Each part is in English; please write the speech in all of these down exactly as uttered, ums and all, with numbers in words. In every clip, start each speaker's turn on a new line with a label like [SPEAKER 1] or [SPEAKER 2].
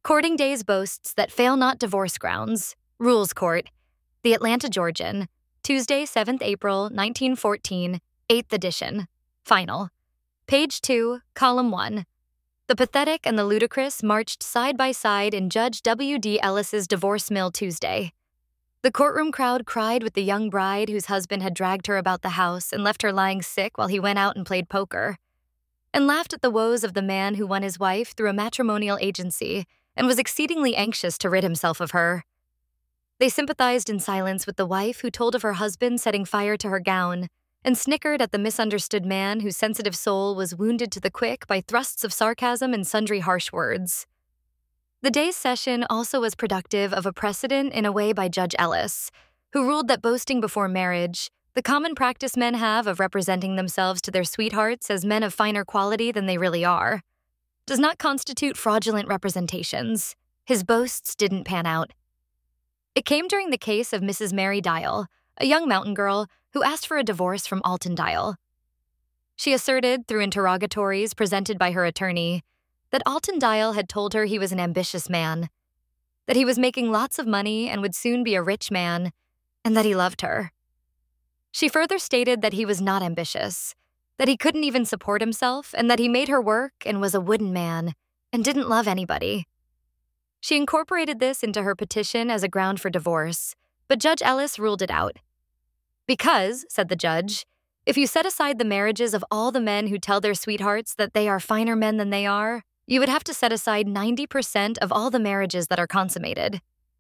[SPEAKER 1] Courting Days boasts that fail not divorce grounds. Rules Court. The Atlanta Georgian. Tuesday, seventh April, nineteen fourteen. eighth edition. Final. Page two, column one. The pathetic and the ludicrous marched side by side in Judge W D Ellis's divorce mill Tuesday. The courtroom crowd cried with the young bride whose husband had dragged her about the house and left her lying sick while he went out and played poker, and laughed at the woes of the man who won his wife through a matrimonial agency and was exceedingly anxious to rid himself of her. They sympathized in silence with the wife who told of her husband setting fire to her gown, and snickered at the misunderstood man whose sensitive soul was wounded to the quick by thrusts of sarcasm and sundry harsh words. The day's session also was productive of a precedent in a way by Judge Ellis, who ruled that boasting before marriage, the common practice men have of representing themselves to their sweethearts as men of finer quality than they really are, does not constitute fraudulent representations. His boasts didn't pan out. It came during the case of Missus Mary Dial, a young mountain girl who asked for a divorce from Alton Dial. She asserted, through interrogatories presented by her attorney, that Alton Dial had told her he was an ambitious man, that he was making lots of money and would soon be a rich man, and that he loved her. She further stated that he was not ambitious, that he couldn't even support himself, and that he made her work and was a wooden man and didn't love anybody. She incorporated this into her petition as a ground for divorce, but Judge Ellis ruled it out. Because, said the judge, if you set aside the marriages of all the men who tell their sweethearts that they are finer men than they are, you would have to set aside ninety percent of all the marriages that are consummated.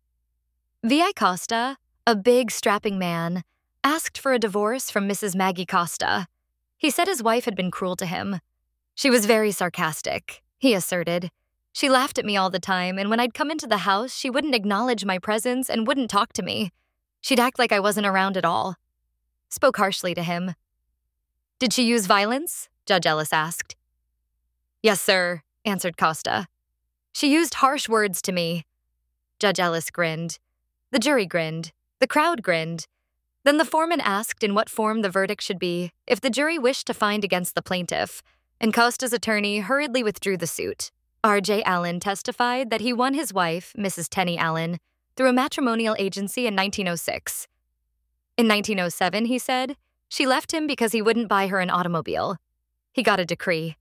[SPEAKER 1] V I Costa, a big, strapping man, asked for a divorce from Missus Maggie Costa. He said his wife had been cruel to him. She was very sarcastic, he asserted. She laughed at me all the time, and when I'd come into the house, she wouldn't acknowledge my presence and wouldn't talk to me. She'd act like I wasn't around at all. Spoke harshly to him. Did she use violence? Judge Ellis asked. Yes, sir, answered Costa. She used harsh words to me. Judge Ellis grinned. The jury grinned. The crowd grinned. Then the foreman asked in what form the verdict should be if the jury wished to find against the plaintiff, and Costa's attorney hurriedly withdrew the suit. R J Allen testified that he won his wife, Missus Tenny Allen, through a matrimonial agency in nineteen oh six. In nineteen oh seven, he said, she left him because he wouldn't buy her an automobile. He got a decree.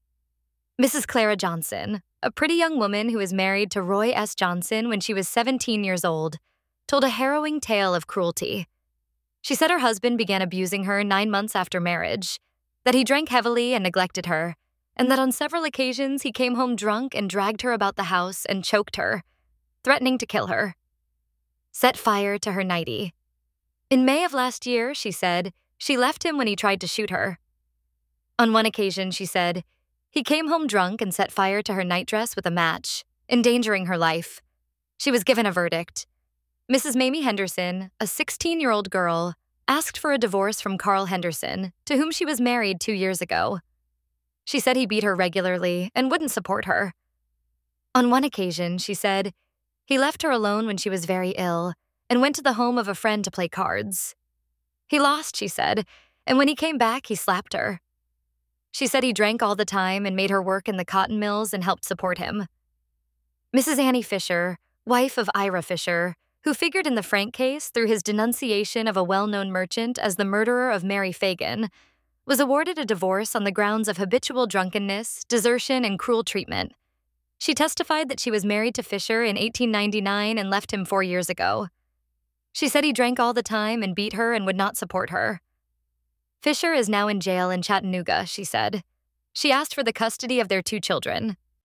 [SPEAKER 1] Missus Clara Johnson, a pretty young woman who was married to Roy S. Johnson when she was seventeen years old, told a harrowing tale of cruelty. She said her husband began abusing her nine months after marriage, that he drank heavily and neglected her, and that on several occasions he came home drunk and dragged her about the house and choked her, threatening to kill her. Set fire to her nightie. In May of last year, she said, she left him when he tried to shoot her. On one occasion, she said, he came home drunk and set fire to her nightdress with a match, endangering her life. She was given a verdict. Missus Mamie Henderson, a sixteen-year-old girl, asked for a divorce from Carl Henderson, to whom she was married two years ago. She said he beat her regularly and wouldn't support her. On one occasion, she said, he left her alone when she was very ill and went to the home of a friend to play cards. He lost, she said, and when he came back, he slapped her. She said he drank all the time and made her work in the cotton mills and helped support him. Missus Annie Fisher, wife of Ira Fisher, who figured in the Frank case through his denunciation of a well-known merchant as the murderer of Mary Fagan, was awarded a divorce on the grounds of habitual drunkenness, desertion, and cruel treatment. She testified that she was married to Fisher in eighteen ninety-nine and left him four years ago. She said he drank all the time and beat her and would not support her. Fisher is now in jail in Chattanooga, she said. She asked for the custody of their two children.